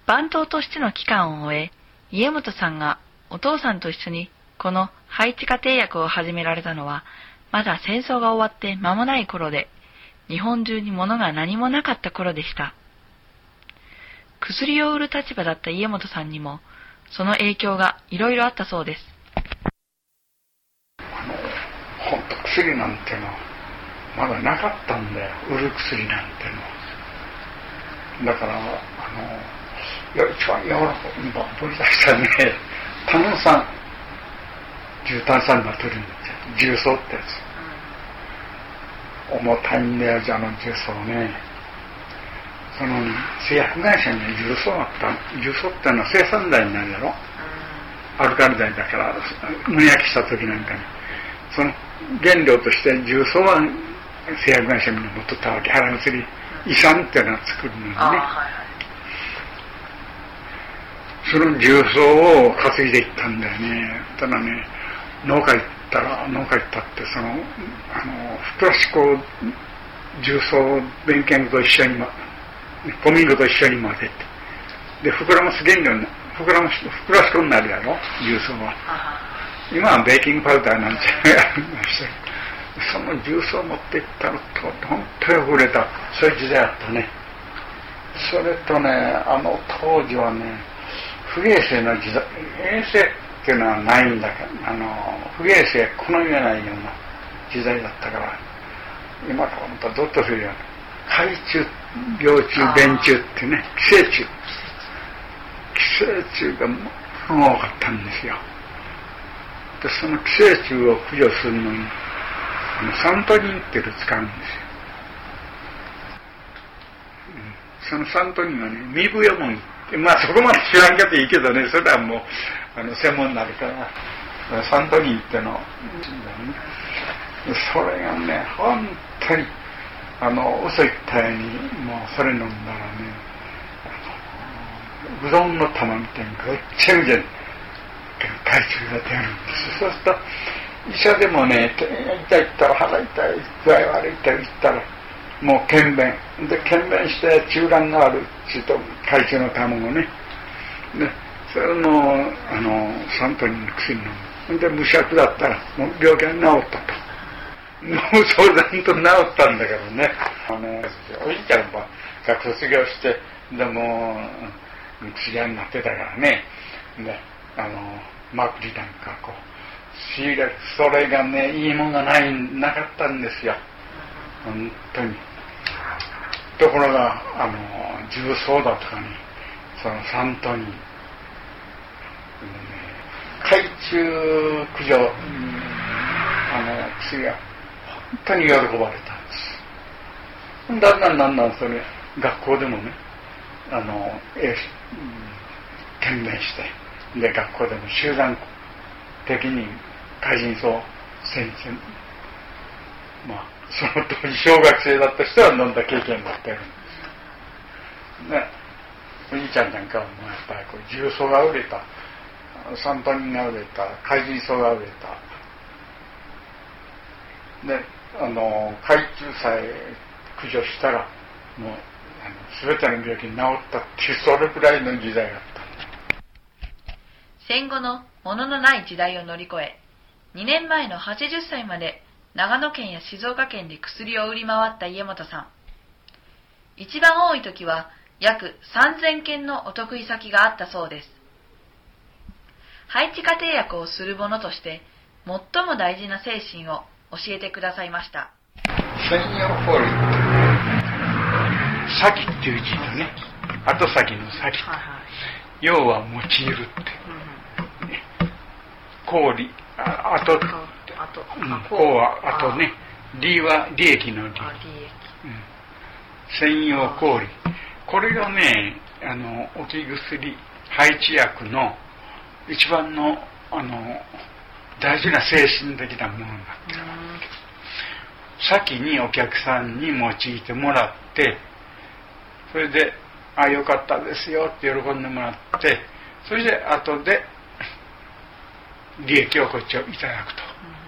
番頭としての期間を終え、家元さんがお父さんと一緒にこの配置家庭薬を始められたのは、まだ戦争が終わって間もない頃で、日本中に物が何もなかった頃でした。薬を売る立場だった家元さんにも、その影響がいろいろあったそうです。 本当薬なんてのまだなかったんだよ、売る薬なんての。だから一番ヨーロッパに取り出したね、炭酸、重炭酸ナトリウムって重曹ってやつ、重たいんだよ、じゃあの重曹ね。その製薬会社に重曹あった。重曹ってのは生産剤になるだろ、アルカリ剤だから、胸焼きした時なんかにその原料として重曹は製薬会社に持っとったわけ。腹薬、胃酸っていうのを作るのにね、その重曹を担いでいったんだよね。ただね、農家行ったってプラスチックを重曹弁慶と一緒に小麦粉と一緒に混ぜて、で膨らます原料に膨らすことになるやろ、重曹は。今はベーキングパウダーなんてありましたけど、その重曹を持っていったら本当に溢れた、そういう時代あったね。それとね、当時はね、不衛生な時代、衛生っていうのはないんだけど、不衛生好みがないような時代だったから、今からまたゾッとするような海中、幼虫、便虫ってね、寄生虫が多かったんですよ。でその寄生虫を駆除するのにサントニンっていうのを使うんですよ。そのサントニンはね、ミブヨモギって、そこまで知らんかっていいけどね、それはもう専門になるからサントニンってのそれがね、本当に嘘言ったように、もうそれ飲んだらね、うどんの玉みたいにぐっちゃぐちゃに海中が出るんです。そうすると医者でもね、痛いったら腹痛い、具合悪いって言ったらもう検便して中卵があるって言うと海中の卵ね、でそれのサントニンの薬飲む。で無癪だったらもう病気が治ったと。もうそうだんと治ったんだけどね。おじいちゃんは学卒業してでも薬屋になってたからね。でマクリなんかこう仕入れる、それがね、いいもんがなかったんですよ、本当に。ところが重曹だとかにそのサントニン、海中駆除薬が本当に喜ばれたんです。だんだんそれ学校でもね検便して、で学校でも集団的に怪人草先生、その当時小学生だった人は飲んだ経験があってるんですね。おじいちゃんなんかはもうやっぱりこう重曹が売れた、サントニンが売れた、怪人草が売れたで海中さえ駆除したらもう全ての病気に治ったっていう、それくらいの時代があった。 戦後の物のない時代を乗り越え、2年前の80歳まで長野県や静岡県で薬を売り回った家元さん。一番多い時は約3000件のお得意先があったそうです。配置家庭薬をする者として最も大事な精神を教えてくださいました。 専用法律、先っていう字とね、後先の先、要は用いるって、氷、後、こうは後ね、利は利益の利、専用氷、これがね、置き薬、配置薬の一番の大事な精神的なものになってる。先にお客さんに用いてもらって、それでよかったですよって喜んでもらって、それで後で利益をこっちをいただくと、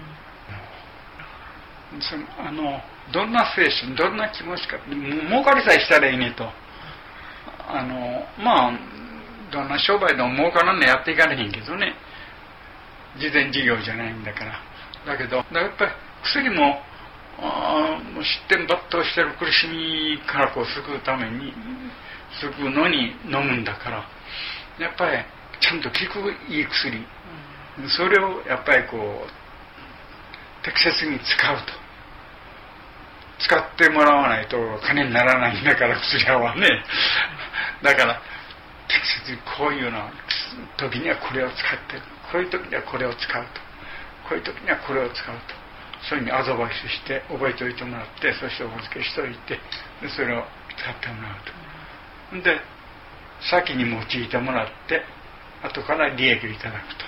どんな精神、どんな気持ちか、儲かりさえしたらいいねと、 どんな商売でも儲からんのやっていかれへんけどね、事前事業じゃないんだから。だけどやっぱり薬も失点抜刀してる苦しみからこう救うために救うのに飲むんだから、やっぱりちゃんと効くいい薬、それをやっぱりこう適切に使うと。使ってもらわないと金にならないんだから、薬屋はね。だから適切にこういうの時にはこれを使ってる、こういう時にはこれを使うと、こういう時にはこれを使うと、そういうふうにアドバイスして覚えておいてもらって、そしてお付けしておいて、でそれを使ってもらうと。で先に用いてもらって後から利益をいただくと。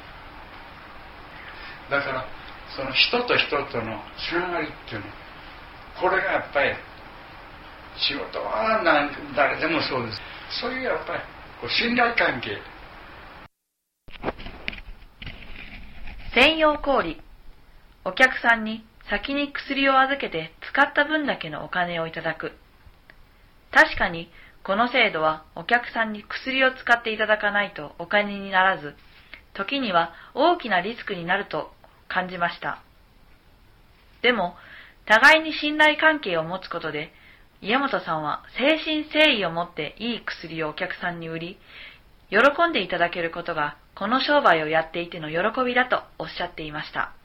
だからその人と人とのつながりっていうの、これがやっぱり仕事は誰でもそうです。そういうやっぱりこう信頼関係。 専用小売。お客さんに先に薬を預けて使った分だけのお金をいただく。確かにこの制度はお客さんに薬を使っていただかないとお金にならず、時には大きなリスクになると感じました。でも互いに信頼関係を持つことで、家本さんは誠心誠意を持っていい薬をお客さんに売り、喜んでいただけることがこの商売をやっていての喜びだとおっしゃっていました。